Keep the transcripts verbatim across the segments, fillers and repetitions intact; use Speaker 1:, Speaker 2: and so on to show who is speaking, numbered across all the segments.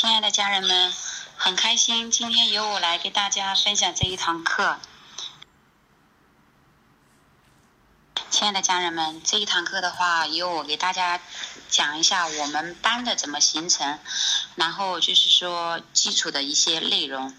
Speaker 1: 亲爱的家人们，很开心今天由我来给大家分享这一堂课。亲爱的家人们，这一堂课的话，由我给大家讲一下我们班的怎么形成，然后就是说基础的一些内容，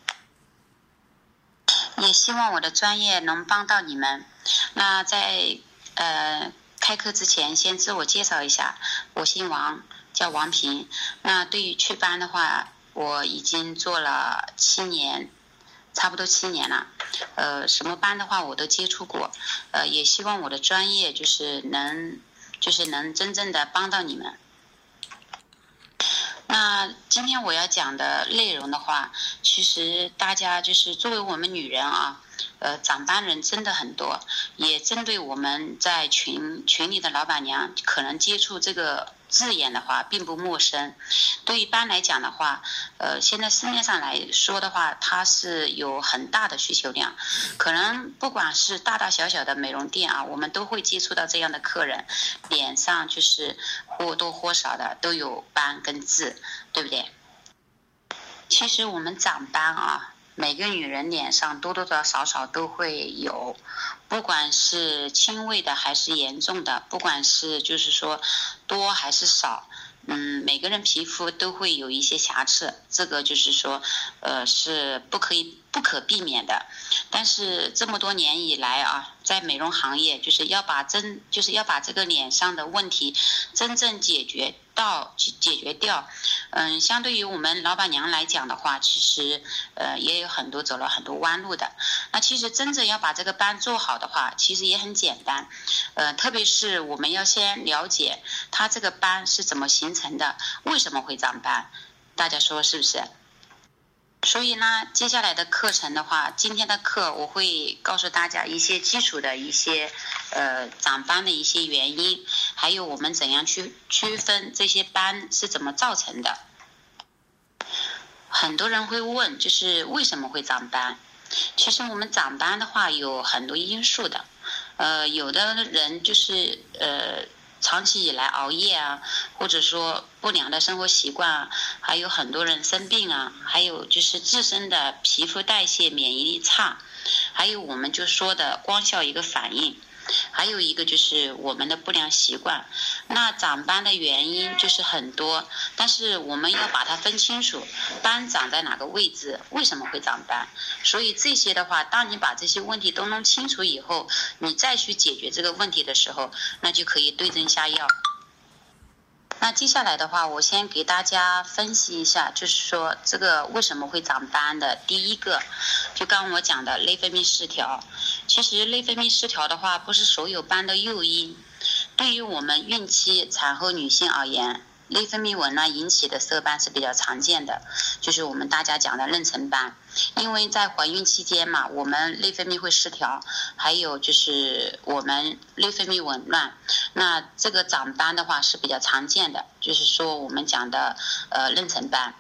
Speaker 1: 也希望我的专业能帮到你们。那在呃开课之前，先自我介绍一下，我姓王，叫王平。那对于去班的话，我已经做了七年，差不多七年了。呃，什么班的话我都接触过，呃，也希望我的专业就是能，就是能真正的帮到你们。那今天我要讲的内容的话，其实大家就是作为我们女人啊，呃，长班人真的很多，也针对我们在群群里的老板娘，可能接触这个字眼的话并不陌生。对于班来讲的话，呃，现在市面上来说的话，它是有很大的需求量，可能不管是大大小小的美容店啊，我们都会接触到这样的客人，脸上就是或多或少的都有斑跟痣，对不对？其实我们长斑啊，每个女人脸上多多少少都会有，不管是轻微的还是严重的，不管是就是说多还是少，嗯，每个人皮肤都会有一些瑕疵，这个就是说呃是不可以不可避免的。但是这么多年以来啊，在美容行业就是要把真就是要把这个脸上的问题真正解决到解决掉。嗯，相对于我们老板娘来讲的话，其实呃也有很多走了很多弯路的。那其实真正要把这个斑做好的话，其实也很简单。呃，特别是我们要先了解它这个斑是怎么形成的，为什么会长斑，大家说是不是？所以呢，接下来的课程的话，今天的课我会告诉大家一些基础的一些呃长斑的一些原因，还有我们怎样去区分这些斑是怎么造成的。很多人会问，就是为什么会长斑？其实我们长斑的话有很多因素的，呃，有的人就是呃。长期以来熬夜啊，或者说不良的生活习惯啊，还有很多人生病啊，还有就是自身的皮肤代谢免疫力差，还有我们就说的光效一个反应，还有一个就是我们的不良习惯。那长斑的原因就是很多，但是我们要把它分清楚，斑长在哪个位置，为什么会长斑。所以这些的话，当你把这些问题都弄清楚以后，你再去解决这个问题的时候，那就可以对症下药。那接下来的话，我先给大家分析一下，就是说这个为什么会长斑的。第一个，就刚刚我讲的内分泌失调。其实内分泌失调的话，不是所有斑的诱因。对于我们孕期、产后女性而言，内分泌紊乱引起的色斑是比较常见的，就是我们大家讲的妊娠斑。因为在怀孕期间嘛，我们内分泌会失调，还有就是我们内分泌紊乱，那这个长斑的话是比较常见的，就是说我们讲的呃妊娠斑。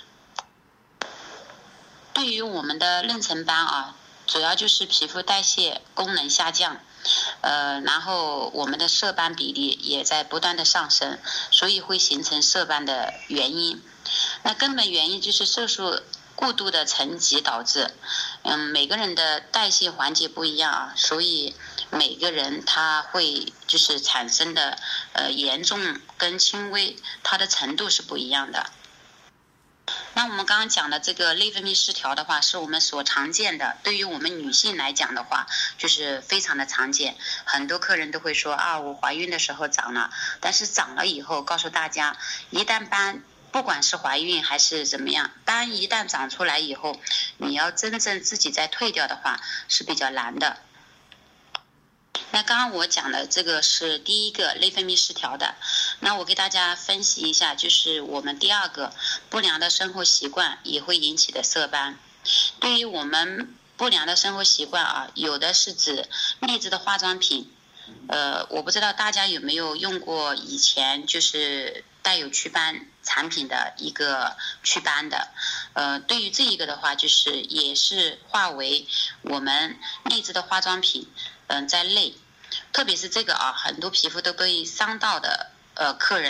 Speaker 1: 对于我们的妊娠斑啊，主要就是皮肤代谢功能下降，呃，然后我们的色斑比例也在不断的上升，所以会形成色斑的原因。那根本原因就是色素过度的沉积导致。嗯，每个人的代谢环节不一样啊，所以每个人他会就是产生的呃严重跟轻微，它的程度是不一样的。那我们刚刚讲的这个内分泌失调的话，是我们所常见的，对于我们女性来讲的话，就是非常的常见。很多客人都会说啊，我怀孕的时候长了，但是长了以后，告诉大家，一旦斑，不管是怀孕还是怎么样，斑一旦长出来以后，你要真正自己再退掉的话，是比较难的。那刚刚我讲的这个是第一个内分泌失调的，那我给大家分析一下，就是我们第二个不良的生活习惯也会引起的色斑。对于我们不良的生活习惯啊，有的是指劣质的化妆品，呃，我不知道大家有没有用过以前就是带有祛斑产品的一个祛斑的，呃，对于这一个的话，就是也是化为我们劣质的化妆品，嗯、呃，在内。特别是这个啊，很多皮肤都被伤到的呃客人，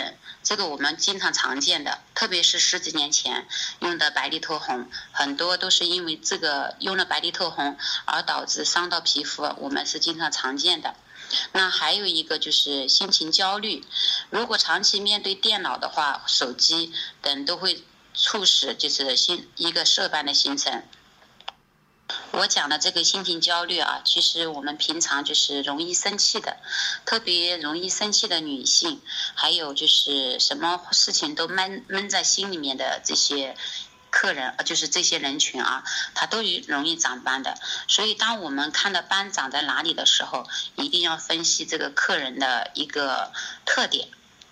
Speaker 1: 这个我们经常常见的，特别是十几年前用的白里透红，很多都是因为这个用了白里透红而导致伤到皮肤，我们是经常常见的。那还有一个就是心情焦虑，如果长期面对电脑的话，手机等都会促使就是心一个色斑的形成。我讲的这个心情焦虑啊，其实我们平常就是容易生气的，特别容易生气的女性，还有就是什么事情都闷闷在心里面的这些客人，就是这些人群啊，他都容易长斑的。所以当我们看到斑长在哪里的时候，一定要分析这个客人的一个特点。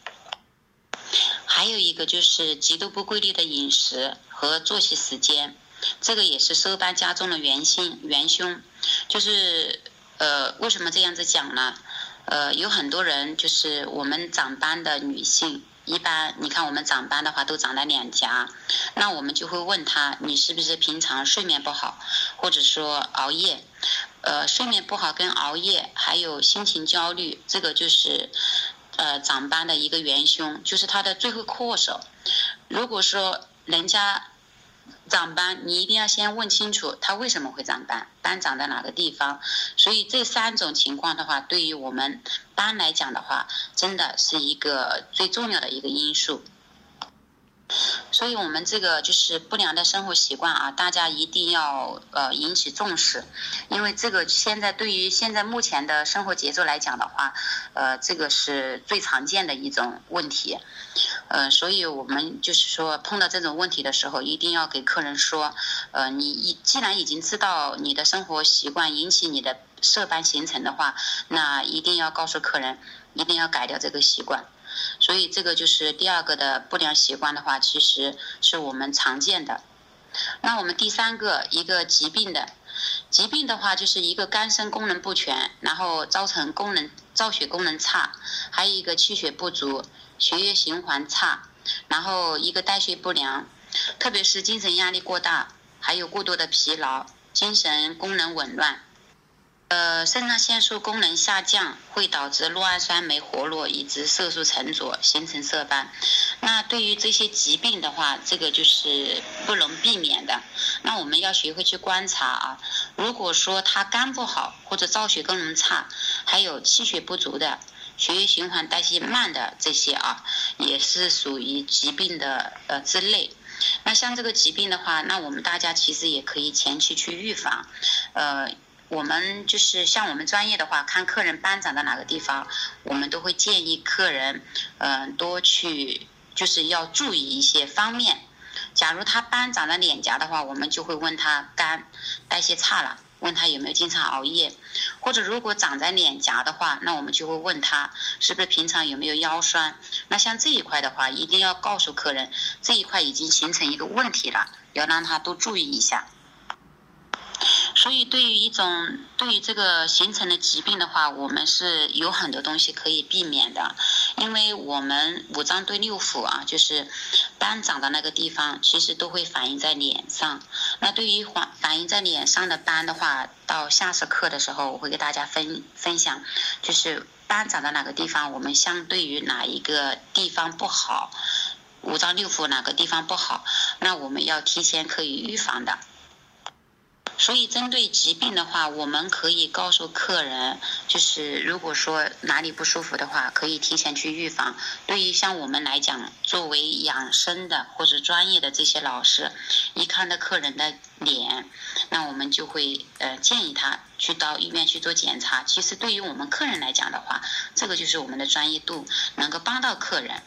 Speaker 1: 还有一个就是极度不规律的饮食和作息时间，这个也是色斑加重的元心元凶。就是呃，为什么这样子讲呢？呃，有很多人就是我们长斑的女性，一般你看我们长斑的话都长在脸颊，那我们就会问她，你是不是平常睡眠不好，或者说熬夜？呃，睡眠不好跟熬夜还有心情焦虑，这个就是呃长斑的一个元凶，就是它的罪魁祸首。如果说人家长斑，你一定要先问清楚他为什么会长斑，斑长在哪个地方。所以这三种情况的话，对于我们斑来讲的话，真的是一个最重要的一个因素。所以我们这个就是不良的生活习惯啊，大家一定要呃引起重视，因为这个现在对于现在目前的生活节奏来讲的话，呃，这个是最常见的一种问题，呃，所以我们就是说碰到这种问题的时候，一定要给客人说，呃，你既然已经知道你的生活习惯引起你的色斑形成的话，那一定要告诉客人，一定要改掉这个习惯。所以这个就是第二个的不良习惯的话，其实是我们常见的。那我们第三个一个疾病的疾病的话，就是一个肝肾功能不全，然后造成功能造血功能差，还有一个气血不足，血液循环差，然后一个代谢不良，特别是精神压力过大，还有过多的疲劳，精神功能紊乱。呃，肾上腺素功能下降会导致酪氨酸酶活络，以致色素沉着，形成色斑。那对于这些疾病的话，这个就是不能避免的。那我们要学会去观察啊。如果说他肝不好，或者造血功能差，还有气血不足的，血液循环代谢慢的这些啊，也是属于疾病的呃之类。那像这个疾病的话，那我们大家其实也可以前期去预防，呃。我们就是像我们专业的话，看客人斑长在哪个地方，我们都会建议客人，嗯、呃，多去就是要注意一些方面。假如他斑长在脸颊的话，我们就会问他肝代谢差了，问他有没有经常熬夜，或者如果长在脸颊的话，那我们就会问他是不是平常有没有腰酸。那像这一块的话，一定要告诉客人这一块已经形成一个问题了，要让他多注意一下。所以对于一种对于这个形成的疾病的话，我们是有很多东西可以避免的，因为我们五脏对六腑啊，就是斑长的那个地方其实都会反映在脸上。那对于反反映在脸上的斑的话，到下次课的时候我会给大家分分享，就是斑长在哪个地方，我们相对于哪一个地方不好，五脏六腑哪个地方不好，那我们要提前可以预防的。所以针对疾病的话，我们可以告诉客人，就是如果说哪里不舒服的话，可以提前去预防。对于像我们来讲，作为养生的或者专业的这些老师，一看到客人的脸，那我们就会呃建议他去到医院去做检查。其实对于我们客人来讲的话，这个就是我们的专业度，能够帮到客人。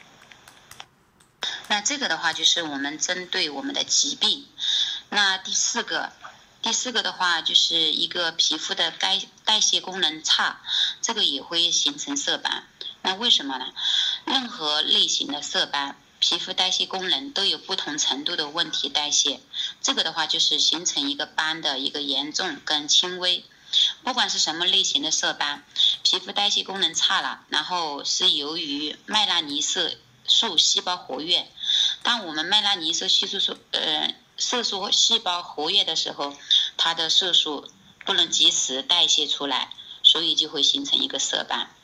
Speaker 1: 那这个的话就是我们针对我们的疾病。那第四个第四个的话，就是一个皮肤的代代谢功能差，这个也会形成色斑。那为什么呢？任何类型的色斑，皮肤代谢功能都有不同程度的问题代谢，这个的话就是形成一个斑的一个严重跟轻微。不管是什么类型的色斑，皮肤代谢功能差了，然后是由于麦拉尼色素细胞活跃。当我们麦拉尼色系数素呃色素细胞活跃的时候，它的色素不能及时代谢出来，所以就会形成一个色斑。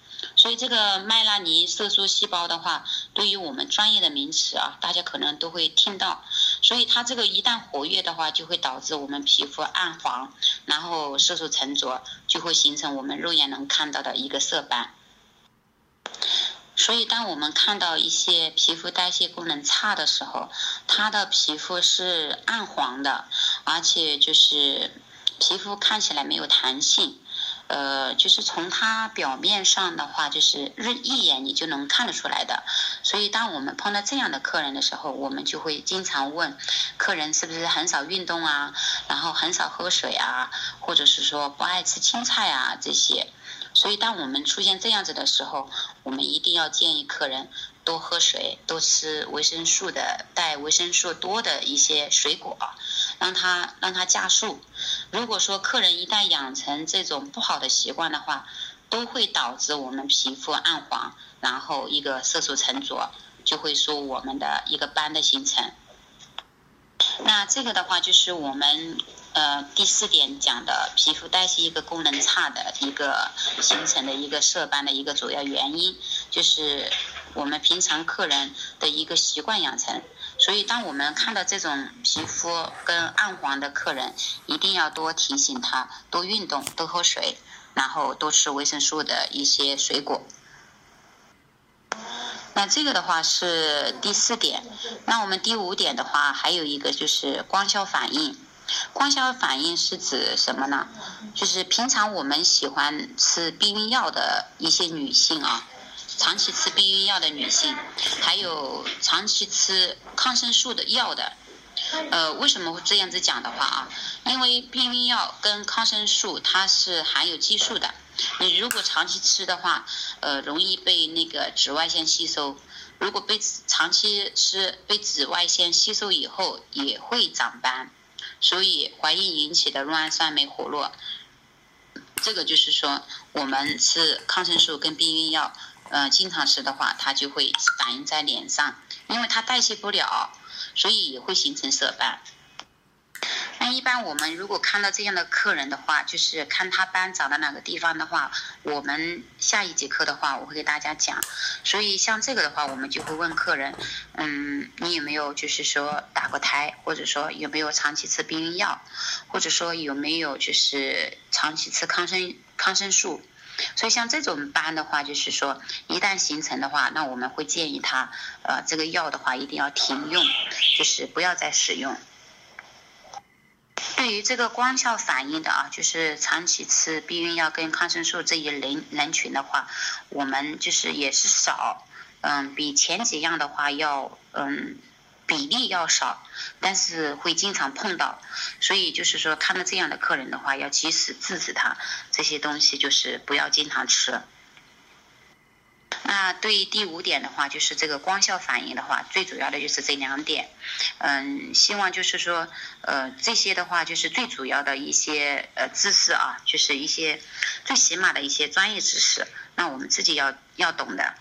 Speaker 1: 所以这个麦拉尼色素细胞的话，对于我们专业的名词啊，大家可能都会听到。所以它这个一旦活跃的话，就会导致我们皮肤暗黄，然后色素沉着，就会形成我们肉眼能看到的一个色斑。所以当我们看到一些皮肤代谢功能差的时候，它的皮肤是暗黄的，而且就是皮肤看起来没有弹性，呃，就是从它表面上的话，就是一眼你就能看得出来的。所以当我们碰到这样的客人的时候，我们就会经常问客人是不是很少运动啊，然后很少喝水啊，或者是说不爱吃青菜啊这些。所以当我们出现这样子的时候，我们一定要建议客人多喝水，多吃维生素的带维生素多的一些水果，让它让它加速。如果说客人一旦养成这种不好的习惯的话，都会导致我们皮肤暗黄，然后一个色素沉着，就会说我们的一个斑的形成。那这个的话就是我们呃第四点讲的皮肤代谢一个功能差的一个形成的一个色斑的一个主要原因，就是我们平常客人的一个习惯养成。所以当我们看到这种皮肤跟暗黄的客人，一定要多提醒他多运动，多喝水，然后多吃维生素的一些水果。那这个的话是第四点。那我们第五点的话，还有一个就是光效反应。光效反应是指什么呢？就是平常我们喜欢吃避孕药的一些女性啊，长期吃避孕药的女性，还有长期吃抗生素的药的。呃，为什么会这样子讲的话啊？因为避孕药跟抗生素它是含有激素的，你如果长期吃的话，呃，容易被那个紫外线吸收。如果被长期吃被紫外线吸收以后，也会长斑。所以怀孕引起的酪氨酸酶活络，这个就是说我们吃抗生素跟避孕药，呃，经常吃的话，它就会反映在脸上，因为它代谢不了，所以也会形成色斑。那一般我们如果看到这样的客人的话，就是看他斑长到哪个地方的话，我们下一节课的话我会给大家讲。所以像这个的话，我们就会问客人，嗯，你有没有就是说打过胎，或者说有没有长期吃避孕药，或者说有没有就是长期吃抗生抗生素。所以像这种斑的话，就是说一旦形成的话，那我们会建议他，呃，这个药的话一定要停用，就是不要再使用。对于这个光效反应的啊，就是长期吃避孕药跟抗生素这一人人群的话，我们就是也是少，嗯，比前几样的话要嗯比例要少，但是会经常碰到，所以就是说看到这样的客人的话，要及时制止他这些东西，就是不要经常吃。那对于第五点的话，就是这个光效反应的话，最主要的就是这两点。嗯，希望就是说，呃，这些的话就是最主要的一些呃知识啊，就是一些最起码的一些专业知识，那我们自己要要懂的。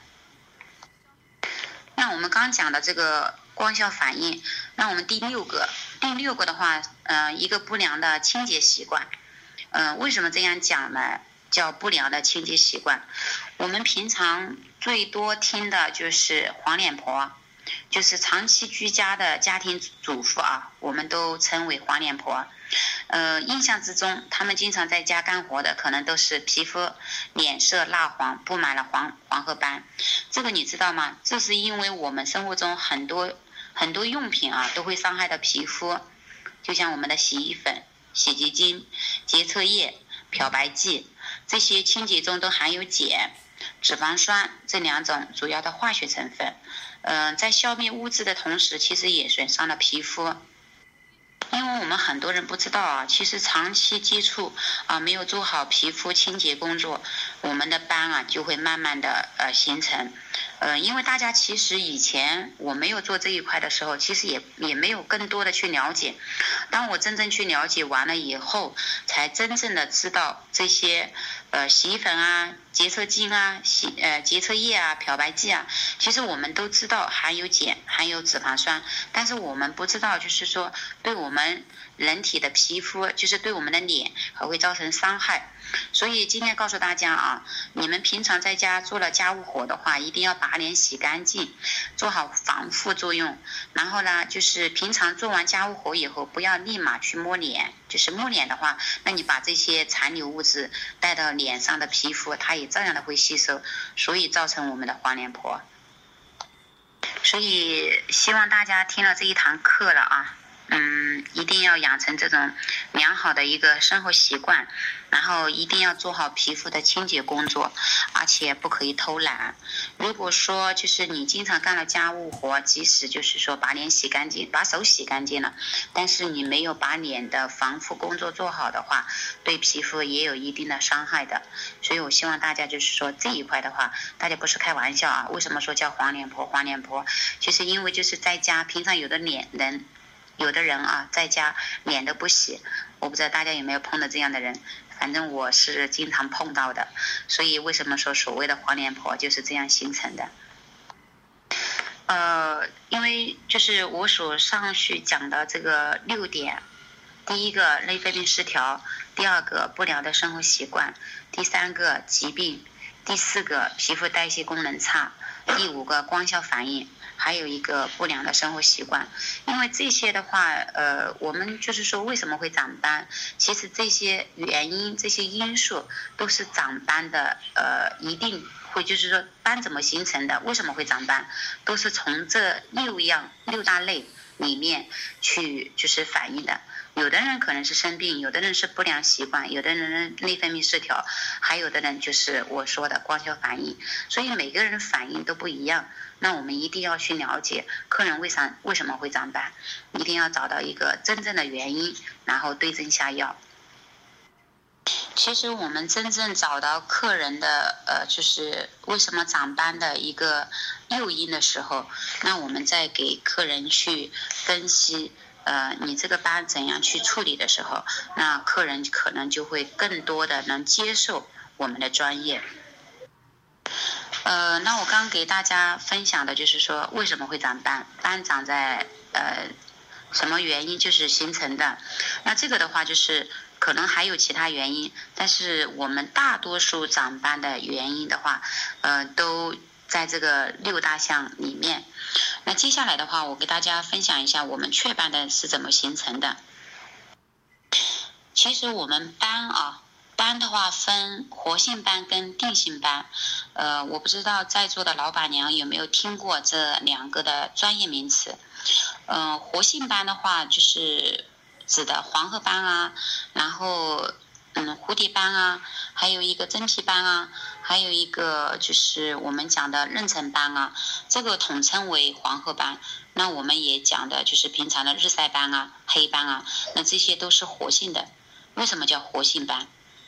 Speaker 1: 那我们刚讲的这个光效反应，那我们第六个，第六个的话，呃，一个不良的清洁习惯。嗯、呃，为什么这样讲呢？叫不良的清洁习惯。我们平常最多听的就是黄脸婆，就是长期居家的家庭主妇啊，我们都称为黄脸婆。呃，印象之中，他们经常在家干活的，可能都是皮肤脸色蜡黄，布满了黄黄褐斑。这个你知道吗？这是因为我们生活中很多很多用品啊，都会伤害到皮肤，就像我们的洗衣粉、洗洁精、洁厕液、漂白剂，这些清洁中都含有碱、脂肪酸这两种主要的化学成分。嗯、呃，在消灭污渍的同时，其实也损伤了皮肤。因为我们很多人不知道啊，其实长期接触啊，没有做好皮肤清洁工作，我们的斑啊就会慢慢的呃形成。呃，因为大家其实以前我没有做这一块的时候，其实也也没有更多的去了解。当我真正去了解完了以后，才真正的知道这些呃洗衣粉啊、洁厕精啊、洗呃洁厕液啊、漂白剂啊，其实我们都知道含有碱、含有脂肪酸，但是我们不知道就是说对我们人体的皮肤，就是对我们的脸还会造成伤害。 所以今天告诉大家啊，你们平常在家做了家务活的话，一定要把脸洗干净，做好防护作用。然后呢，就是平常做完家务活以后，不要立马去摸脸，就是摸脸的话，那你把这些残留物质带到脸上的皮肤，它也照样的会吸收，所以造成我们的黄脸婆。所以希望大家听了这一堂课了啊，嗯，一定要养成这种良好的一个生活习惯，然后一定要做好皮肤的清洁工作，而且不可以偷懒。如果说就是你经常干了家务活，即使就是说把脸洗干净，把手洗干净了，但是你没有把脸的防护工作做好的话，对皮肤也有一定的伤害的。所以我希望大家就是说这一块的话，大家不是开玩笑啊。为什么说叫黄脸婆？黄脸婆就是因为就是在家平常有的脸人。有的人啊，在家脸都不洗，我不知道大家有没有碰到这样的人，反正我是经常碰到的。所以为什么说所谓的黄脸婆就是这样形成的？呃，因为就是我所上述讲的这个六点，第一个内分泌失调，第二个不良的生活习惯，第三个疾病，第四个皮肤代谢功能差，第五个光效反应，还有一个不良的生活习惯。因为这些的话，呃，我们就是说为什么会长斑，其实这些原因、这些因素都是长斑的，呃，一定会就是说斑怎么形成的，为什么会长斑，都是从这六样六大类里面去就是反映的。有的人可能是生病，有的人是不良习惯，有的人内分泌失调，还有的人就是我说的光效反应。所以每个人反应都不一样，那我们一定要去了解客人为啥为什么会长斑，一定要找到一个真正的原因，然后对症下药。其实我们真正找到客人的呃，就是为什么长斑的一个诱因的时候，那我们再给客人去分析呃，你这个斑怎样去处理的时候，那客人可能就会更多的能接受我们的专业。呃，那我刚给大家分享的就是说为什么会长斑，斑长在呃什么原因就是形成的。那这个的话就是可能还有其他原因，但是我们大多数长斑的原因的话，呃，都在这个六大项里面。那接下来的话，我给大家分享一下我们雀斑的是怎么形成的。其实我们斑啊，斑的话分活性斑跟定性斑，呃，我不知道在座的老板娘有没有听过这两个的专业名词。嗯、呃，活性斑的话就是指的黄褐斑啊，然后嗯蝴蝶斑啊，还有一个真皮斑啊，还有一个就是我们讲的妊娠斑啊，这个统称为黄褐斑。那我们也讲的就是平常的日晒斑啊、黑斑啊，那这些都是活性的。为什么叫活性斑？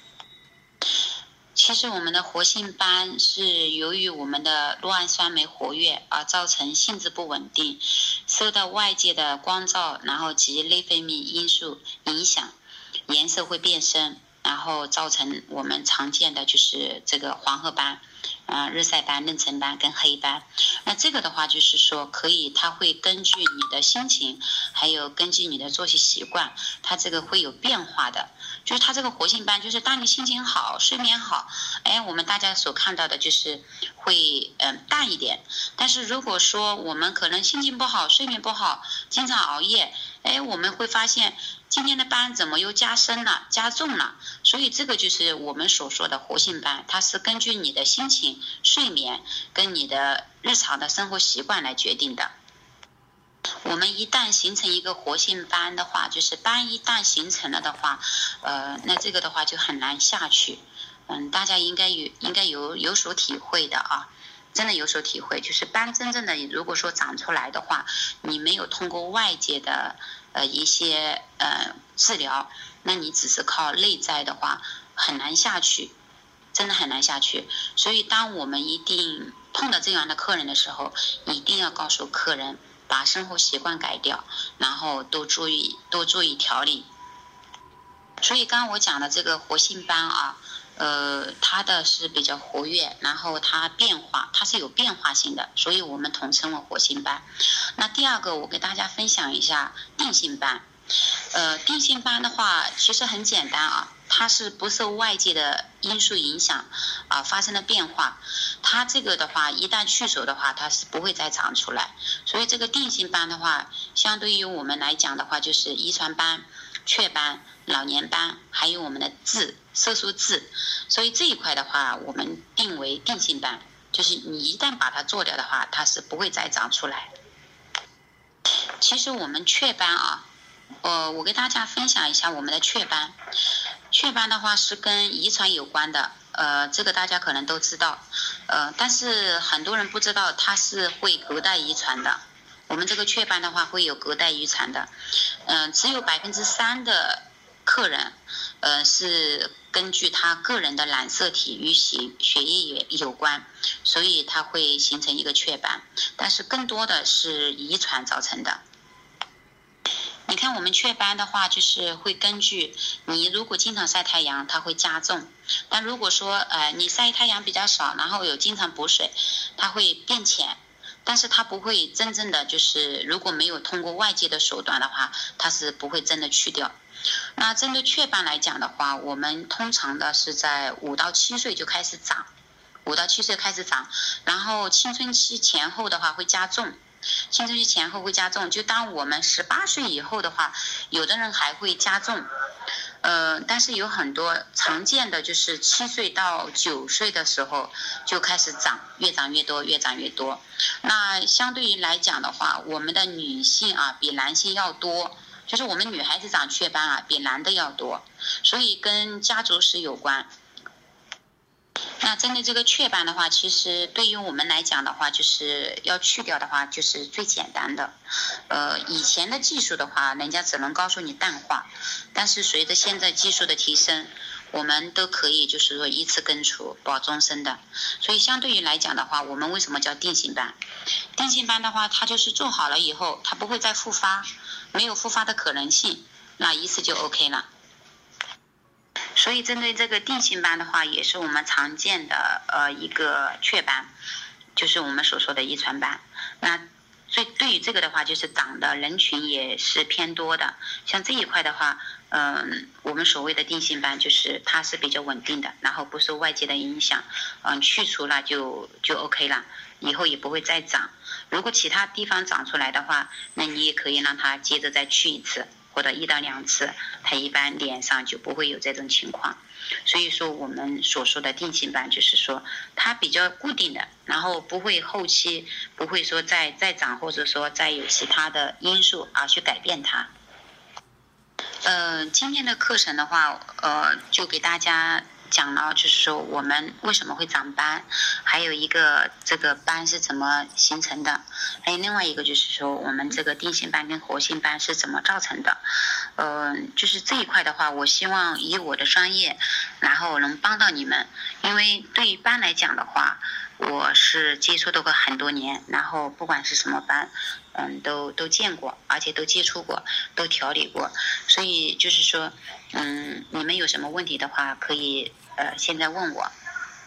Speaker 1: 其实我们的活性斑是由于我们的酪氨酸酶活跃而造成性质不稳定，受到外界的光照，然后及内分泌因素影响，颜色会变深，然后造成我们常见的就是这个黄褐斑、啊、呃、日晒斑、妊娠斑跟黑斑。那这个的话就是说可以，它会根据你的心情，还有根据你的作息习惯，它这个会有变化的。就是它这个活性斑，就是当你心情好、睡眠好，哎，我们大家所看到的就是会嗯、呃、淡一点。但是如果说我们可能心情不好、睡眠不好，经常熬夜，哎，我们会发现今天的斑怎么又加深了、加重了。所以这个就是我们所说的活性斑，它是根据你的心情、睡眠跟你的日常的生活习惯来决定的。我们一旦形成一个活性斑的话，就是斑一旦形成了的话，呃，那这个的话就很难下去。嗯，大家应该有应该有有所体会的啊，真的有所体会。就是斑真正的如果说长出来的话，你没有通过外界的呃一些呃治疗，那你只是靠内在的话，很难下去，真的很难下去。所以当我们一定碰到这样的客人的时候，一定要告诉客人，把生活习惯改掉，然后多注意多注意调理。所以刚刚我讲的这个活性斑啊，呃，它的是比较活跃，然后它变化，它是有变化性的，所以我们统称为活性斑。那第二个，我给大家分享一下定性斑。 呃，定性斑的话其实很简单啊，它是不受外界的因素影响啊发生了变化，它这个的话一旦去手的话，它是不会再长出来。所以这个定性斑的话，相对于我们来讲的话，就是遗传斑、雀斑、老年斑，还有我们的痣、色素痣。所以这一块的话，我们定为定性斑，就是你一旦把它做掉的话，它是不会再长出来。其实我们雀斑啊。呃，我给大家分享一下我们的雀斑。雀斑的话是跟遗传有关的，呃，这个大家可能都知道，呃，但是很多人不知道它是会隔代遗传的。我们这个雀斑的话会有隔代遗传的，嗯、呃，只有百分之三的客人，呃，是根据他个人的染色体与血血液也有关，所以它会形成一个雀斑，但是更多的是遗传造成的。你看我们雀斑的话，就是会根据你如果经常晒太阳，它会加重；但如果说呃你晒太阳比较少，然后有经常补水，它会变浅，但是它不会真正的就是如果没有通过外界的手段的话，它是不会真的去掉。那针对雀斑来讲的话，我们通常的是在五到七岁就开始长，五到七岁开始长，然后青春期前后的话会加重。青春期前后会加重，就当我们十八岁以后的话，有的人还会加重，呃，但是有很多常见的就是七岁到九岁的时候就开始长，越长越多，越长越多。那相对于来讲的话，我们的女性啊比男性要多，就是我们女孩子长雀斑啊比男的要多，所以跟家族史有关。那针对这个雀斑的话，其实对于我们来讲的话，就是要去掉的话，就是最简单的。呃，以前的技术的话，人家只能告诉你淡化，但是随着现在技术的提升，我们都可以就是说一次根除，保终身的。所以相对于来讲的话，我们为什么叫定性斑？定性斑的话，它就是做好了以后，它不会再复发，没有复发的可能性，那一次就 OK 了。所以针对这个定性斑的话，也是我们常见的呃一个雀斑，就是我们所说的遗传斑。那所以对于这个的话，就是长的人群也是偏多的。像这一块的话，嗯、呃，我们所谓的定性斑就是它是比较稳定的，然后不受外界的影响，嗯、呃，去除了就就 OK 了，以后也不会再长。如果其他地方长出来的话，那你也可以让它接着再去一次。或者一到两次，它一般脸上就不会有这种情况。所以说我们所说的定性斑就是说它比较固定的，然后不会后期不会说再再长，或者说再有其他的因素而去改变它。呃，今天的课程的话，呃，就给大家讲了，就是说我们为什么会长斑，还有一个这个斑是怎么形成的，还有另外一个就是说我们这个定性斑跟活性斑是怎么造成的。呃，就是这一块的话，我希望以我的专业，然后能帮到你们。因为对于斑来讲的话，我是接触到过很多年，然后不管是什么斑，嗯，都都见过，而且都接触过，都调理过。所以就是说，嗯，你们有什么问题的话，可以呃现在问我。